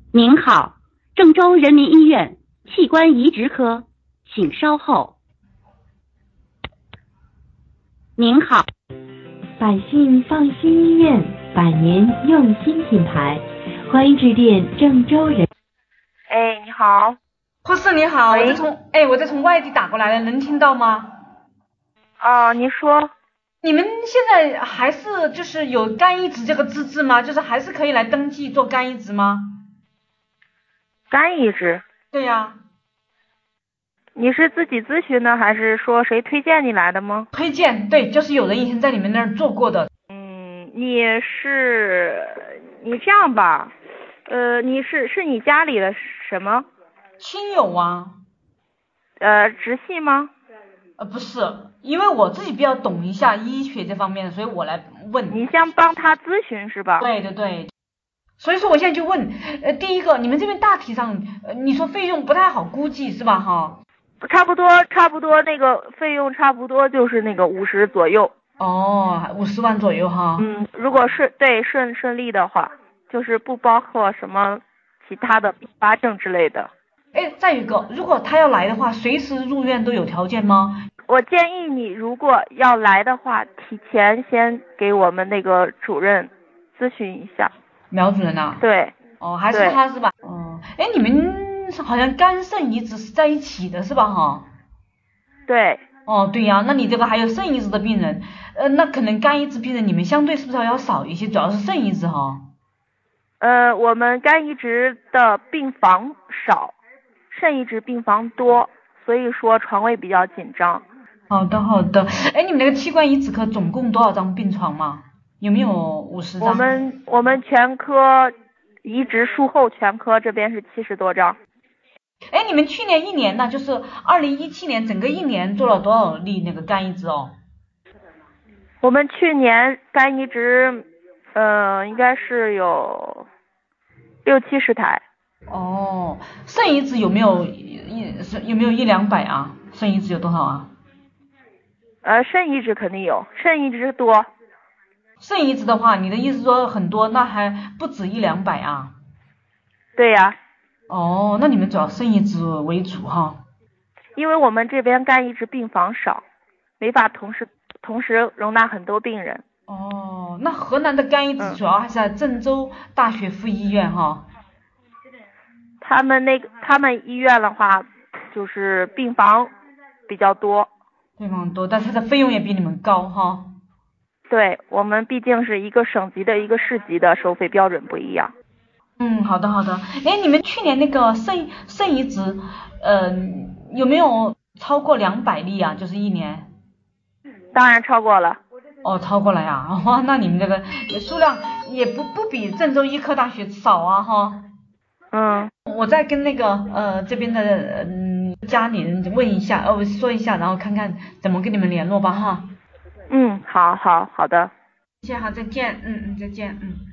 您好，郑州人民医院器官移植科，请稍后。您好， 百姓放心医院，百年用心品牌，欢迎致电郑州人。 哎，你好， 护士你好， 喂我在从外地打过来的，能听到吗？ 哦，你说， 你们现在还是就是有肝移植这个资质吗？就是还是可以来登记做肝移植吗？ 肝移植， 对呀， 你是自己咨询呢，还是说谁推荐你来的吗？ 推荐，对，就是有人以前在你们那儿做过的。 你这样吧，你是你家里的什么？ 亲友啊？ 直系吗？ 不是，因为我自己比较懂一下医学这方面的，所以我来问。 你想帮他咨询是吧？ 对对对。所以说我现在就问，第一个，你们这边大体上，你说费用不太好估计是吧？哈。 差不多那个费用差不多就是那个50左右。 哦，50万左右哈。 如果顺利的话，就是不包括什么其他的并发症之类的。 哎，再一个，如果他要来的话，随时入院都有条件吗？ 我建议你如果要来的话，提前先给我们那个主任咨询一下。 苗主任啊？ 对。 哦，还是他是吧？哦，哎，你们好像肝肾移植是在一起的是吧？哈。 对。 哦，对呀，那你这个还有肾移植的病人，那可能肝移植病人你们相对是不是要少一些？主要是肾移植哈。 我们肝移植的病房少，肾移植病房多，所以说床位比较紧张。 好的好的，哎，你们那个器官移植科总共多少张病床嘛？有没有50张？ 我们全科移植术后全科这边是70多张。 哎，你们去年一年呢，就是2017年整个一年做了多少例那个肝移植哦？ 我们去年肝移植，应该是有60-70台。 哦，肾移植有没有100-200啊？肾移植有多少啊？ 肾移植肯定有，肾移植多。 肾移植的话，你的意思说很多，那还不止100-200啊？ 对呀。 哦，那你们主要肾移植为主哈？ 因为我们这边肝移植病房少，没法同时容纳很多病人。 哦，那河南的肝移植主要还是在郑州大学附医院哈？ 他们医院的话，就是病房比较多。 病房多，但是它的费用也比你们高哈？ 对，我们毕竟是一个省级的一个市级的，收费标准不一样。 好的好的。哎，你们去年那个肾移植，有没有超过200例啊？就是一年？ 当然超过了。 哦，超过了呀。哇，那你们这个数量也不比郑州医科大学少啊哈。我再跟那个这边的家里人问一下，说一下，然后看看怎么跟你们联络吧哈。 好的。 谢谢哈，再见。再见。